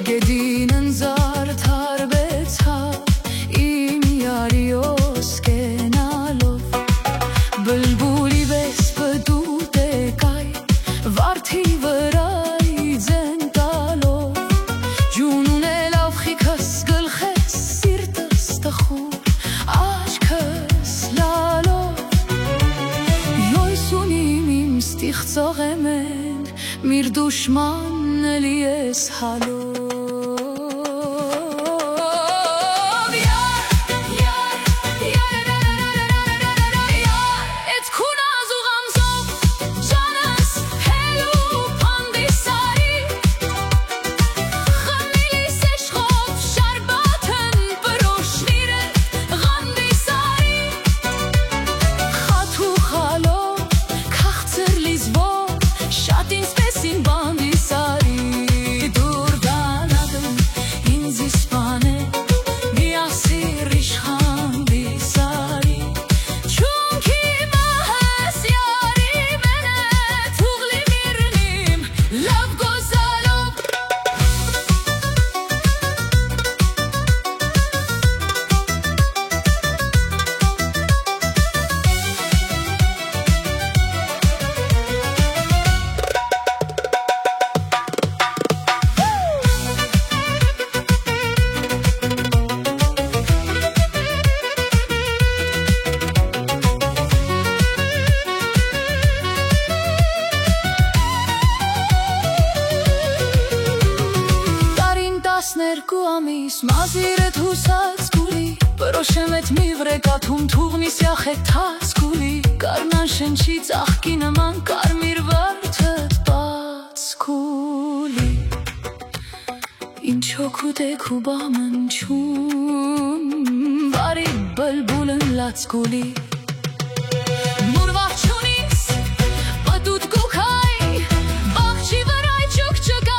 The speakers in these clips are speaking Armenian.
Գետին ընձարդար բեցա իմ յարիոս կենալով բլբուլի պես պտուտ եկայ վարդի վրայ ձեն տալով ջուն ունելով խիքս գլխես սիրտս տխուր աչքս լալով յոյսունիմ իմ ստիղծող εμեն միր դուշման էլի ես հալով Ներկու ամիս մազիրդ հուսած գուլի Պրոշեմ էտ մի վրեկաթում թուղնիս յախետ թաց գուլի Կարնան շնչի ծաղկի նման կարմիր վարդըտ բաց գուլի Ինչ հոգուտ եք ու բամն չում Բարի բլբուլն լաց գուլի Մուրվաղ չունիս պտուտ գուքայ Բաղջի վրայ ճուկ ճկա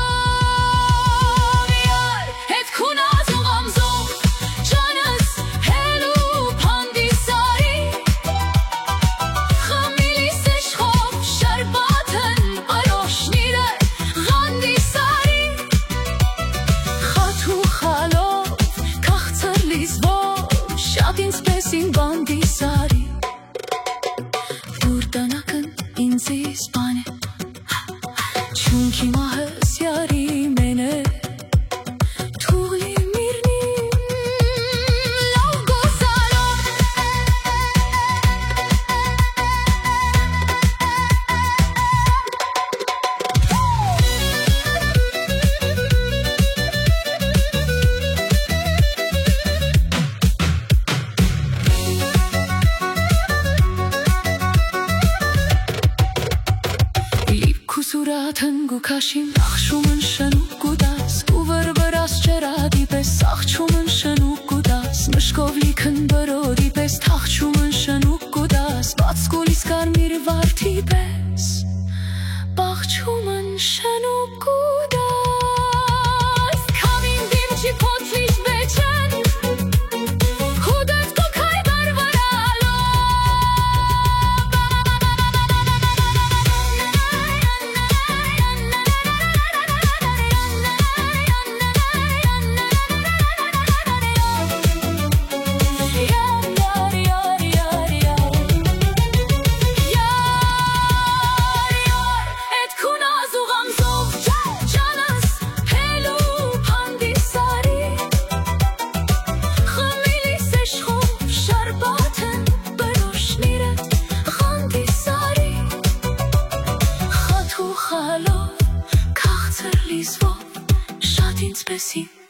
ինձիս բան է Չունքի մահս յարի մեն է Թուղլի միրնիմ լավ գոսալով Սուրաթն գուքաշին ախշումն շնուկ ու դաս Ու վրվրաս ճերադի պես աղչումն շնուկ ու դաս Մշկով լիքն բրոդի պես թաղչումն շնուկ ու դաս Բաց գուլիս կարմիր վարդի պես Բաղչումն շնուկ ու դաս Քամին դիմչի փոթլիս բեչեն Քաղցր լիզվով շատ ինձ պես